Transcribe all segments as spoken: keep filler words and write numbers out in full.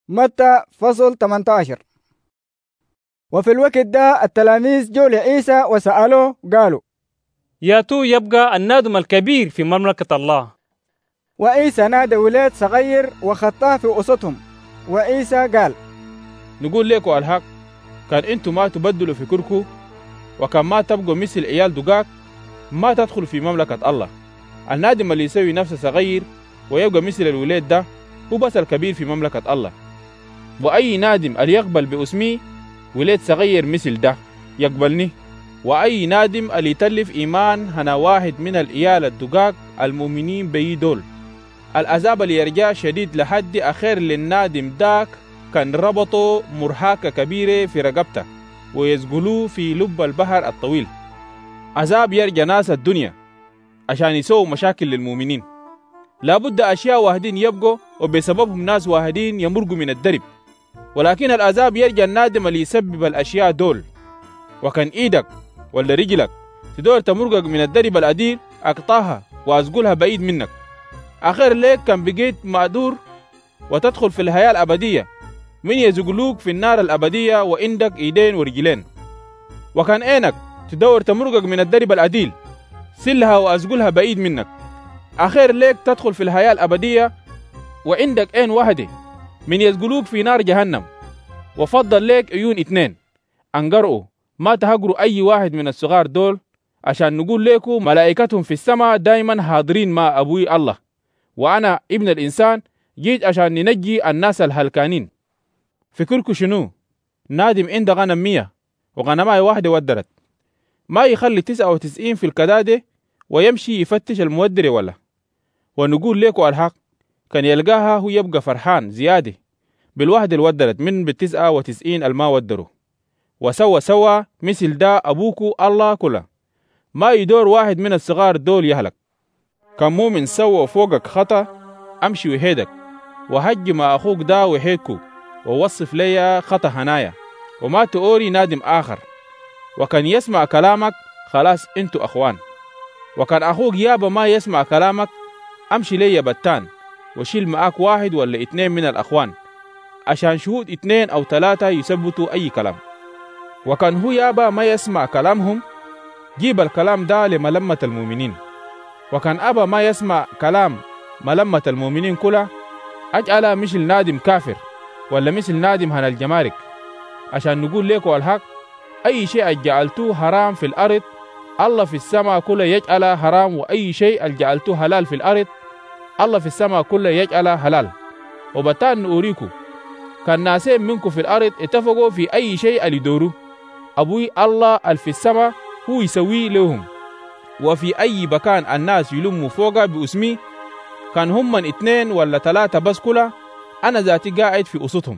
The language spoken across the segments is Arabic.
متى فصل ثمانية عشر. وفي الوقت ده التلاميذ جو لعيسى وسألوه قالوا: يا تو يبقى النادم الكبير في مملكة الله. وعيسى نادى ولاد صغير وخطاه في وسطهم. وعيسى قال: نقول لكم الحق، كان انتم ما تبدلوا فكركم وكان ما تبقوا مثل عيال دقاق ما تدخل في مملكة الله. النادم اللي يسوي نفسه صغير ويبقى مثل الولاد ده هو بس الكبير في مملكة الله. وأي نادم اللي يقبل باسمي ولاد صغير مثل ده يقبلني، وأي نادم اللي يتلف إيمان هنا واحد من العيال الدقاق المؤمنين بي دول. العذاب اللي يرجع شديد لحد أخير للنادم داك كان ربطوا مرهاكة كبيرة في رقبته ويسقلوه في لب البحر الطويل. عذاب يرجع ناس الدنيا عشان يسووا مشاكل للمؤمنين. لابد أشياء واحدين يبقوا وبسببهم ناس واحدين يمرقوا من الدرب، ولكن العذاب يرجع النادم اللي يسبب الأشياء دول. وكان إيدك ولا رجلك تدور تمرقك من الدرب الأدير أقطعها وأسقلها بعيد منك. آخر ليك كان بقيت مأدور وتدخل في الحياة الأبدية من يزقلوك في النار الأبدية وعندك إيدين ورجلين. وكان عينك تدور تمرقك من الدرب الأديل سلها وأسقلها بعيد منك. آخر ليك تدخل في الحياة الأبدية وعندك عين واحدة من يسقلوك في نار جهنم. وفضل ليك عيون اتنين انقرؤوا ما تهجروا أي واحد من الصغار دول، عشان نقول لكم ملائكتهم في السماء دايما حاضرين مع أبوي الله، وأنا ابن الإنسان جيت عشان ننجي الناس الهلكانين. فكركم شنو؟ نادم عنده غنم مية وغنماي واحدة ودرت، ما يخلي تسعة وتسعين في الكدادة ويمشي يفتش المودرة ولا؟ ونقول لكم الحق، كان يلقاها هو يبقى فرحان زيادة بالواحد الودرت من بالتسعة وتسعين الما ودروا. وسوى سوى مثل دا أبوكو الله كله، ما يدور واحد من الصغار دول يهلك. كان مؤمن سوى فوقك خطأ أمشي وحيدك وحج مع أخوك دا وحيدكو ووصف ليا خطأ هنايا وما تقولي نادم آخر. وكان يسمع كلامك خلاص انتو أخوان. وكان أخوك يابا ما يسمع كلامك أمشي ليا بتان وشيل معاك واحد ولا اتنين من الأخوان عشان شهود اتنين أو ثلاثة يثبتوا أي كلام. وكان هو يابا ما يسمع كلامهم جيب الكلام ده لملمة المؤمنين. وكان أبا ما يسمع كلام ملمة المؤمنين كلها أجعل مثل نادم كافر ولا مثل نادم هنا الجمارك. عشان نقول لكم الحق، أي شيء جعلتوه حرام في الأرض الله في السماء كله يجعله حرام، وأي شيء جعلتوه حلال في الأرض الله في السماء كله يجعله حلال. وبتان نوريكم كان ناسين منكم في الأرض اتفقوا في أي شيء اللي يدوروا أبوي الله في السماء هو يسوي لهم. وفي أي مكان الناس يلموا فوقه باسمي كان هم من اتنين ولا ثلاثة بس كلها أنا ذاتي قاعد في وسطهم.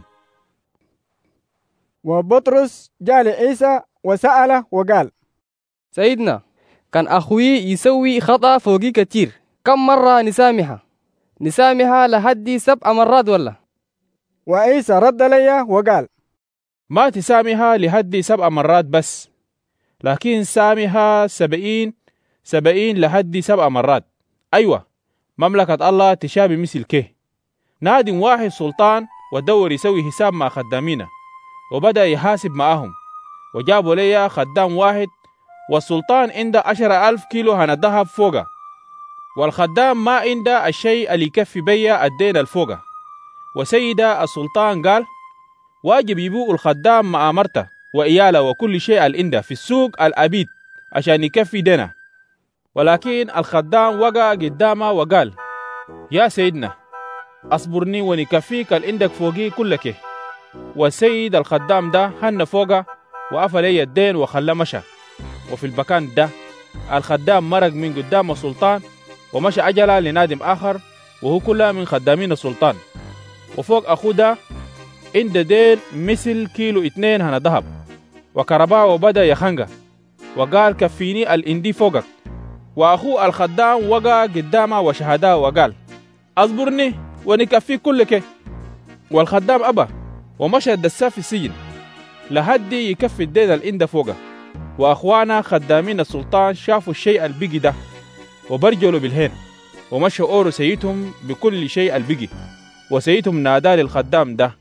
وبطرس جاء لعيسى وسأله وقال: سيدنا، كان أخوي يسوي خطأ فوقي كتير، كم مرة نسامحها؟ نسامحها لحد سبع مرات ولا؟ وعيسى رد لي وقال: ما تسامحها لحد سبع مرات بس، لكن سامحها سبعين سبعين لحد سبع مرات. أيوة، مملكة الله تشابه مثل كه نادم واحد سلطان ودور يسوي حساب مع خدامينه وبدأ يحاسب معهم. وجابوا لي خدام واحد والسلطان عنده عشرة ألف كيلو هنا ذهب فوقه، والخدام ما عنده الشيء اللي يكفي بيا الدين الفوقه. وسيدة السلطان قال واجب يبيعوا الخدام مع مرته وإياله وكل شيء اللي عنده في السوق الأبيد عشان يكفي دينه. ولكن الخدام وقع قدامه وقال: يا سيدنا، أصبرني ونكفيك اللي عندك فوقي كلك. والسيد الخدام ده هن فوقه وقفل لي الدين وخلى مشى. وفي المكان ده الخدام مرق من قدام السلطان ومشى عجلة لنادم آخر وهو كلها من خدامين السلطان. وفوق أخوه ده عنده دين مثل كيلو اتنين هنا ذهب. وكرباه وبدأ يخنقه وقال: كفيني الإندي فوقك. وأخوه الخدام وقع قدامه وشهده وقال: أصبرني ونكفي كلك. والخدام أبى ومشى دساه في السجن لحد يكفي الدين الإندي فوقه. وأخوانا خدامين السلطان شافوا الشيء البيجي ده وبرجلوا بالهين ومشوا أورو سيدهم بكل شيء البيجي. وسيدهم نادى للخدام ده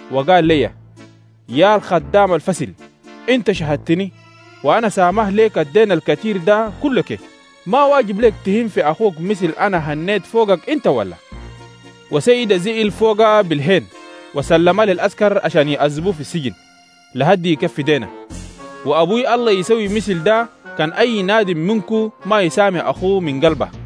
وقال لي: يا الخدام الفسل، انت شهدتني وانا سامح لك الدين الكثير ده كلك، ما واجب لك تهين في اخوك مثل انا هنيت فوقك انت ولا؟ وسيد زئل فوقها بالهين وسلمها للعسكر عشان يعذبوه في السجن لهدي يكفي دينه. وابوي الله يسوي مثل ده، كان اي نادم منكم ما يسامح اخوه من قلبه.